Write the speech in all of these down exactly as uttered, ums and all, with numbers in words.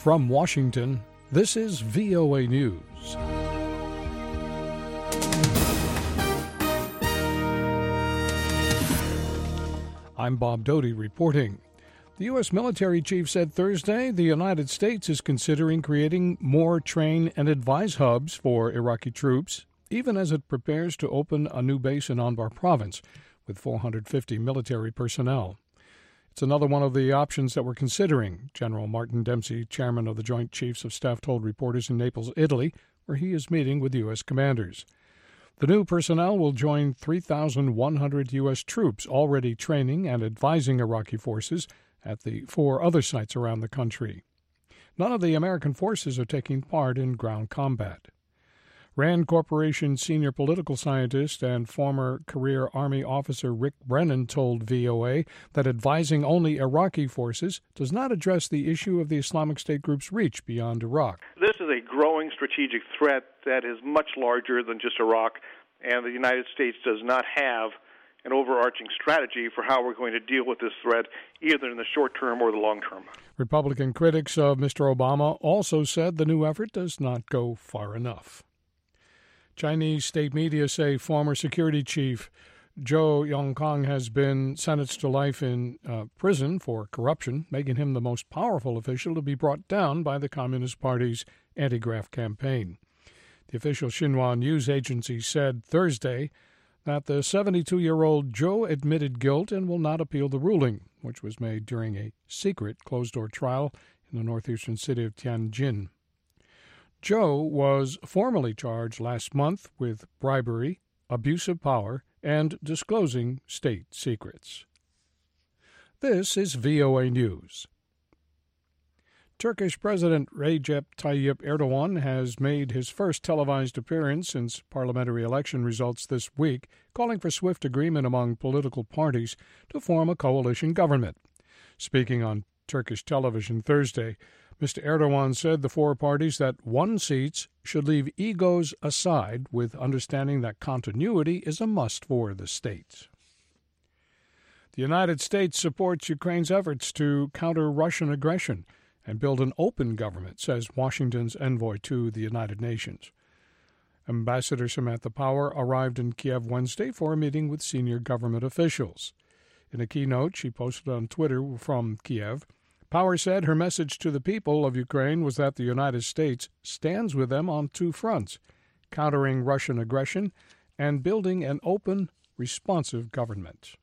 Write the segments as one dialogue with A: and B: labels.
A: From Washington, this is V O A News. I'm Bob Doty reporting. The U S military chief said Thursday the United States is considering creating more train and advise hubs for Iraqi troops, even as it prepares to open a new base in Anbar province with four hundred fifty military personnel. It's another one of the options that we're considering, General Martin Dempsey, chairman of the Joint Chiefs of Staff, told reporters in Naples, Italy, where he is meeting with U S commanders. The new personnel will join three thousand one hundred U S troops already training and advising Iraqi forces at the four other sites around the country. None of the American forces are taking part in ground combat. Rand Corporation senior political scientist and former career Army officer Rick Brennan told V O A that advising only Iraqi forces does not address the issue of the Islamic State group's reach beyond Iraq.
B: This is a growing strategic threat that is much larger than just Iraq, and the United States does not have an overarching strategy for how we're going to deal with this threat, either in the short term or the long term.
A: Republican critics of Mister Obama also said the new effort does not go far enough. Chinese state media say former security chief Zhou Yongkang has been sentenced to life in uh, prison for corruption, making him the most powerful official to be brought down by the Communist Party's anti-graft campaign. The official Xinhua news agency said Thursday that the seventy-two-year-old Zhou admitted guilt and will not appeal the ruling, which was made during a secret closed-door trial in the northeastern city of Tianjin. Zhou was formally charged last month with bribery, abuse of power, and disclosing state secrets. This is V O A News. Turkish President Recep Tayyip Erdogan has made his first televised appearance since parliamentary election results this week, calling for swift agreement among political parties to form a coalition government. Speaking on Turkish television Thursday, Mister Erdogan said the four parties that won seats should leave egos aside with understanding that continuity is a must for the state. The United States supports Ukraine's efforts to counter Russian aggression and build an open government, says Washington's envoy to the United Nations. Ambassador Samantha Power arrived in Kiev Wednesday for a meeting with senior government officials. In a keynote she posted on Twitter from Kiev, Power said her message to the people of Ukraine was that the United States stands with them on two fronts, countering Russian aggression and building an open, responsive government.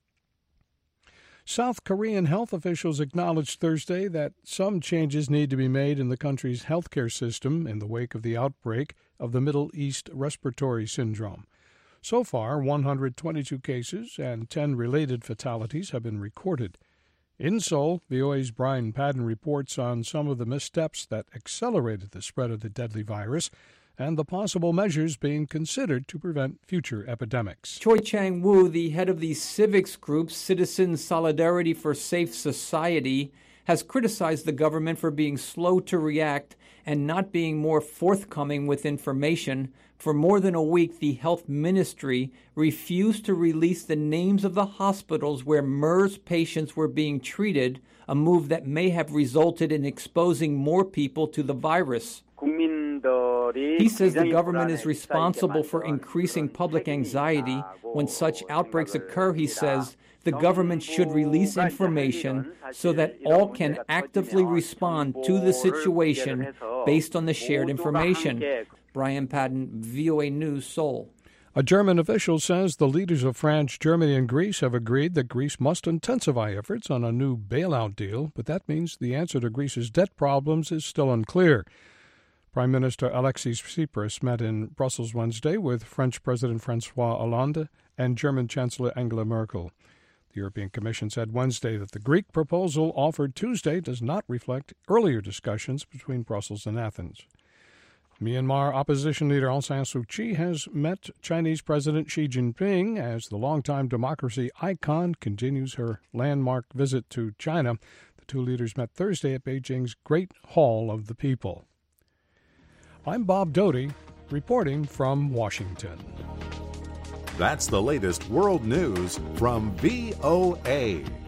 A: South Korean health officials acknowledged Thursday that some changes need to be made in the country's healthcare system in the wake of the outbreak of the Middle East respiratory syndrome. So far, one hundred twenty-two cases and ten related fatalities have been recorded. In Seoul, V O A's Brian Padden reports on some of the missteps that accelerated the spread of the deadly virus and the possible measures being considered to prevent future epidemics.
C: Choi Chang-woo, the head of the civics group Citizen Solidarity for Safe Society, has criticized the government for being slow to react and not being more forthcoming with information. For more than a week, the health ministry refused to release the names of the hospitals where MERS patients were being treated, a move that may have resulted in exposing more people to the virus. He says the government is responsible for increasing public anxiety. When such outbreaks occur, he says, the government should release information so that all can actively respond to the situation based on the shared information. Brian Padden, V O A News, Seoul.
A: A German official says the leaders of France, Germany, and Greece have agreed that Greece must intensify efforts on a new bailout deal, but that means the answer to Greece's debt problems is still unclear. Prime Minister Alexis Tsipras met in Brussels Wednesday with French President François Hollande and German Chancellor Angela Merkel. The European Commission said Wednesday that the Greek proposal offered Tuesday does not reflect earlier discussions between Brussels and Athens. Myanmar opposition leader Aung San Suu Kyi has met Chinese President Xi Jinping as the longtime democracy icon continues her landmark visit to China. The two leaders met Thursday at Beijing's Great Hall of the People. I'm Bob Doty, reporting from Washington.
D: That's the latest world news from V O A.